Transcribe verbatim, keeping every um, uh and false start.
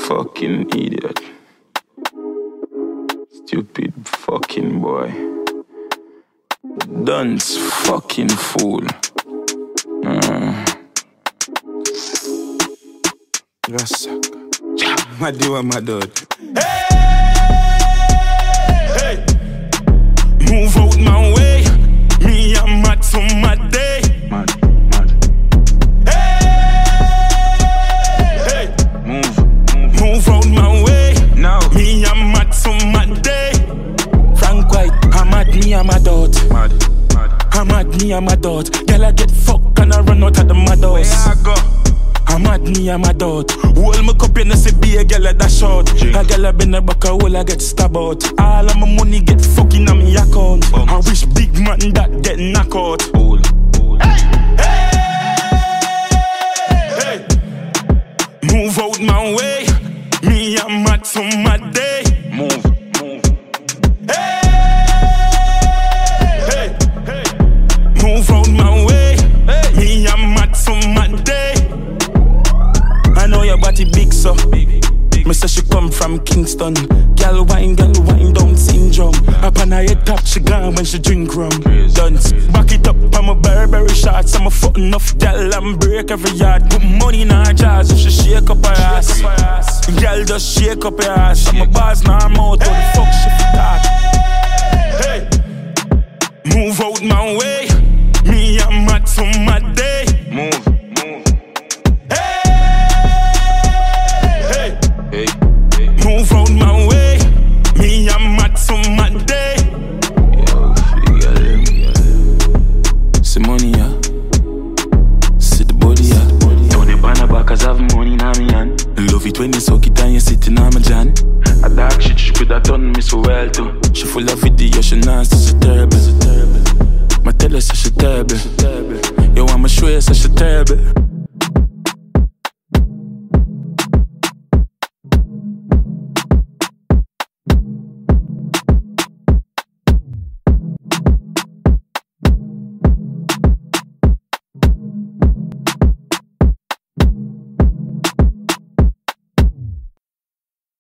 fucking idiot. Stupid fucking boy. Dunce fucking fool. Uh. My dear, my dad. Hey! Hey! Move out my way. Me, I'm mad for my day. Mad, mad. Hey! Hey! Move, move. Move out my way. Now. Me, I'm mad for my day. Frank White, I'm mad, me, I'm a dot. Mad, mad. I'm mad, me, I'm a dot. Girl, I get fucked and I run out of the mad house. Where I go? I'm mad, me, I'm a dot. Hold my cup in the C B, a girl at that short. Drink. A girl I been a back a hole, I get stabbed out. All of my money get fucking on me account. Bums. I wish big man that get knocked out. Fool, fool. Hey! Hey! Move out my way. Me, I'm mad for my day. Move, move. Hey! Hey! Hey! Move out my way. Hey. Me, I'm mad for my day. I know your body big, so me say she come from Kingston. Girl wine, girl wine, down syndrome. Up on her head top, she gone when she drink rum. Dance, back it up, I'm a Burberry shots. I'm a foot enough, girl, and break every yard. Put money in her jaws if she shake up her ass. Girl, just shake up her ass. I'm a boss, now I'm out, how the fuck she for that? Hey, move out my way. Me, I'm mad for my day. Move, move. Hey, Hey, hey. move out my way. Me, I'm mad for my day. Yo, figure them, yeah. See money, yeah. See the body, yeah. Turn it on the back cause I have money in my hand. Love it when you suck it and you sitting on my jan. A dark shit she could have done me so well too. She full of video, she nasty, she terrible. My tell her, say she terrible. Yo, I'ma show you, say she terrible.